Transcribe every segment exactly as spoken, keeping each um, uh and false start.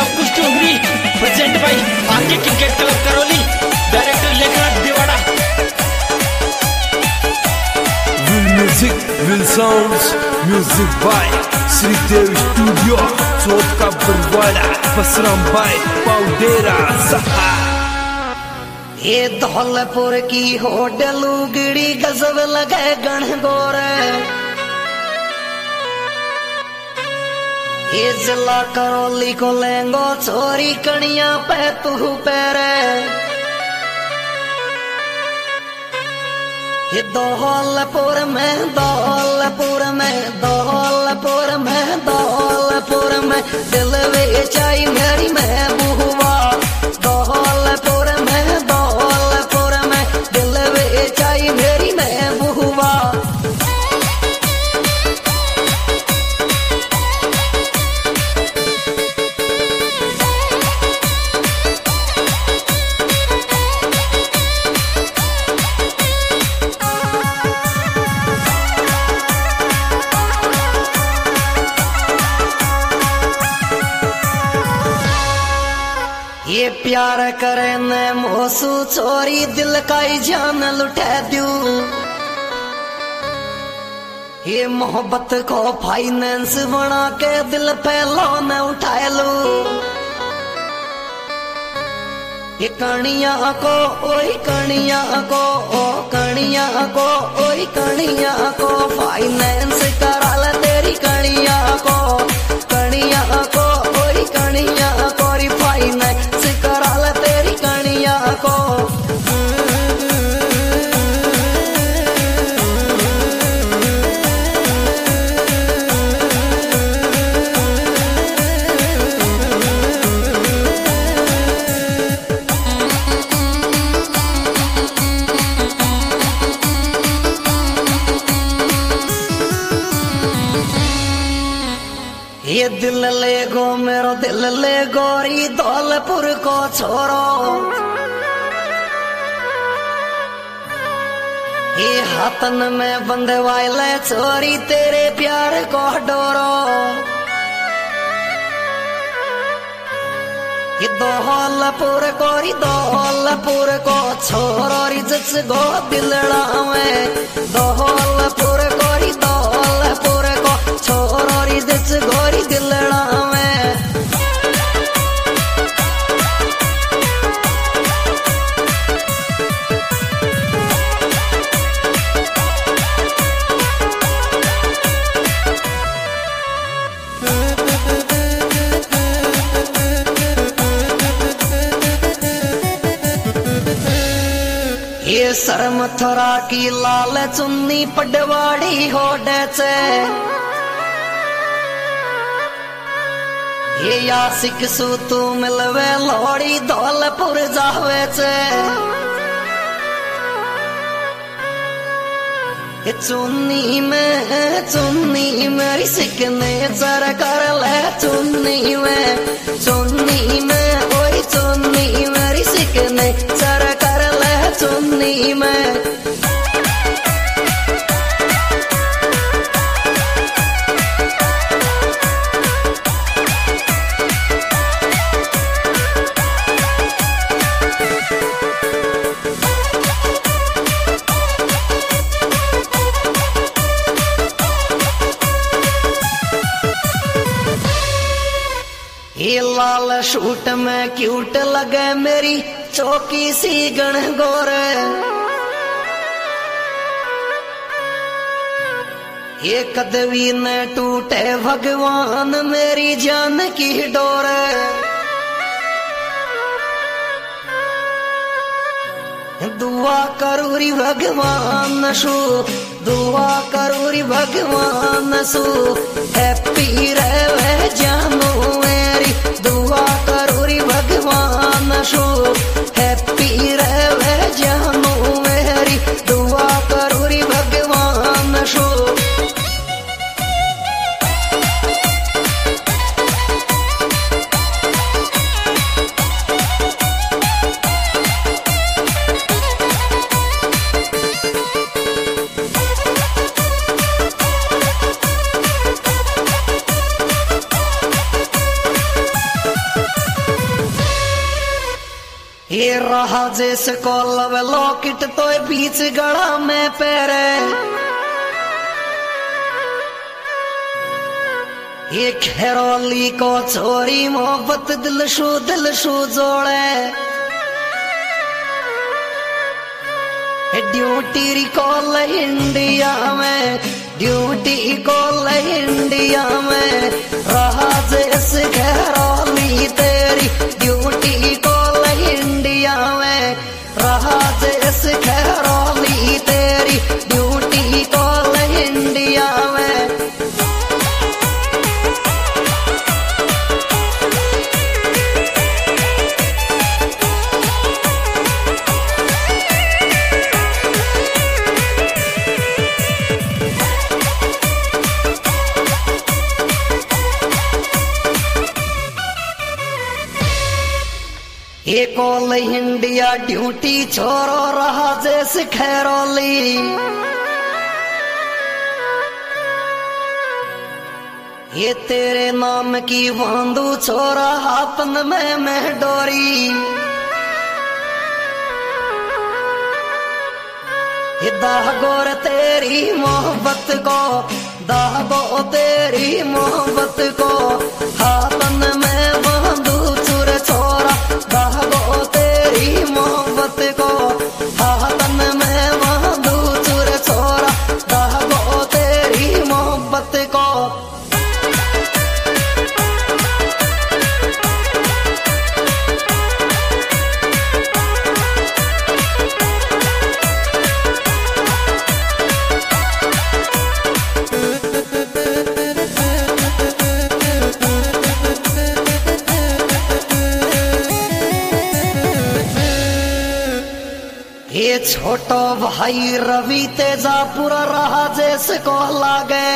Ankush Dongri present by RK cricket club Karauli, director Lekhnath Diwada. Will music, will sounds, music by Shridev studio, Chauth का बरवाड़ा, बसराम भाई पाउडेरा सहा। ये धौलपुर की होटल उगड़ी गजब लगे गण गोरे, ये जिला करौली को लेंगो छोरी कणिया पे तू पैरे। ये धौलपुर में धौलपुर में धौलपुर में धौलपुर में दिल बेचाई मेरी महबूबा। धौलपुर में धौलपुर में दिल बेचाई मेरी महबूबा। ये प्यार करे ने मोसू छोरी दिल का ही जान लुटा दू। ये मोहब्बत को फाइनेंस बना के दिल पे लोन उठा लू। ये कणिया को ओई कणिया को ओ कणिया को ओई कणिया को फाइनेंस करा ले तेरी कणिया को। कणिया को ओई कणिया को री फाइनेंस करा ले तेरी कणिया को। ये दिल ले गो मेरो दिल ले गोरी धौलपुर को छोरो। ये हाथन में बंधे वाले छोरी तेरे प्यार को डोरो। ये धौलपुर गोरी धौलपुर को छोरो रिजस गो दिलड़ा में। धौलपुर गोरी धौलपुर को छोरो रिजस गोरी दिलड़ा में। ये सर मथुरा की लाल चुन्नी पडवाड़ी होडे से। ये यासिक सू तू मिलवे लोड़ी धौलपुर जावे से। ये चुन्नी में चुन्नी मेरी सिकने सर कर ले चुन्नी में। चुन्नी में ओई चुन्नी मेरी सिकने सर कर ले चुन्नी में। ये लाल शूट में क्यूट लगे मेरी चौकी सी गण गोरे। ये कदवी न टूटे भगवान मेरी जान की डोरे। दुआ करूरी भगवान सु दुआ करूरी भगवान सु हैप्पी रहे जानू मेरी। दुआ करूरी भगवान सु हैप्पी रहे जानू मेरी। दुआ करूरी भगवान सु। ये रहा जिसको लव लॉकेट तो बीच गड़ा में पैरे, ये खैरोली को चोरी मोहब्बत दिल शू दिल शू जोड़े, ड्यूटी कॉल इंडिया में ड्यूटी कॉल इंडिया में रहा जिस खैरोली तेरी ड्यूटी कॉल इंडिया में रहा जिस खैरोली तेरी ड्यूटी कॉल इंडिया में। ये कॉल इंडिया ड्यूटी छोरो रहा जैसे खैरोली, ये तेरे नाम की बांधू छोरा हाथन में मैं डोरी, ये दागोर तेरी मोहब्बत को दागो तेरी मोहब्बत को हाथन में बांधू चुर छोरा दागो तेरी मोहब्बत को हाथन में बांधू चुर छोरा दागो तेरी मोहब्बत को। ये छोटो भाई रवि तेजा पूरा रहा जैसे को लागे,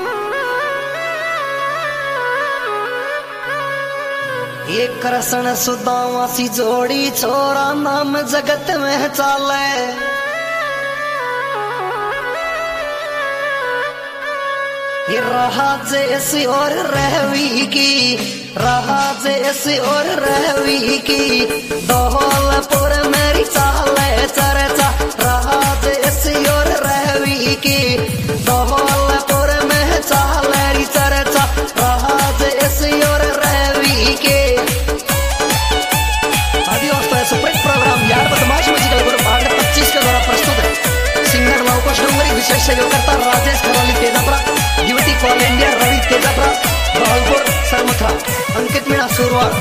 ये कृष्ण सुदामा सी जोड़ी छोरा नाम जगत में चाले, ये रहा जैसी और रहवी की रहा जैसी और रहवी की धौलपुर मेरी चाले चर्चा रहा जैसी और रहवी की धौलपुर में चाले चर्चा रहा जैसी और रहवी के। आदिवासी सुप्रीम प्रोग्राम यार बदमाश म्यूजिकल ग्रुप आगरा पच्चीस के द्वारा प्रस्तुत है। सिंगर लवकुश डोंगरी विशेष सहयोगकर्ता Rajesh Kharoli Tejapura, duty call India Ravi Tejapura, Bhagalpur Saramthara, Ankit Meena Surwar.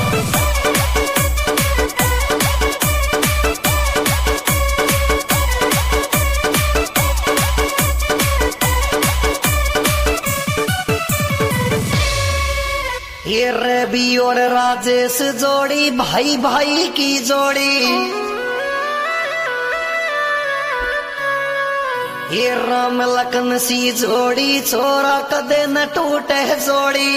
ये रवि और राजेश जोड़ी भाई भाई की जोड़ी, ये राम लखन सी जोड़ी छोरा कदे न टूटे जोड़ी,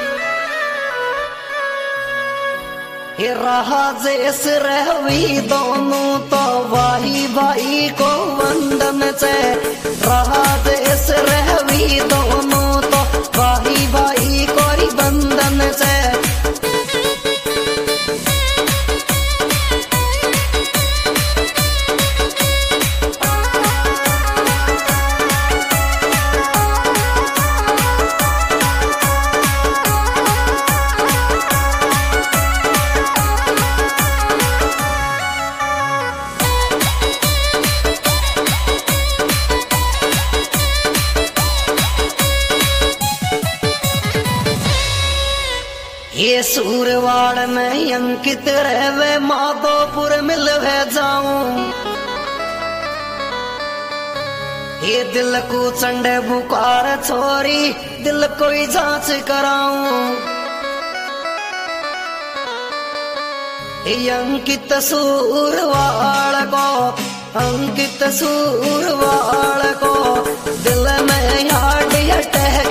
ये रहा जैस रहवी दोनों तो भाई भाई को वंदन से रहा जैस रहवी दोनों तो भाई भाई को बंधन से। ये सूरवाड़ में अंकित रहवे माधोपुर मिलवे जाऊं, ये दिल को चंडे बुकार छोरी दिल कोई जांच कराऊं, ये अंकित सूरवाड़ को अंकित सूरवाड़ को दिल में याद हटे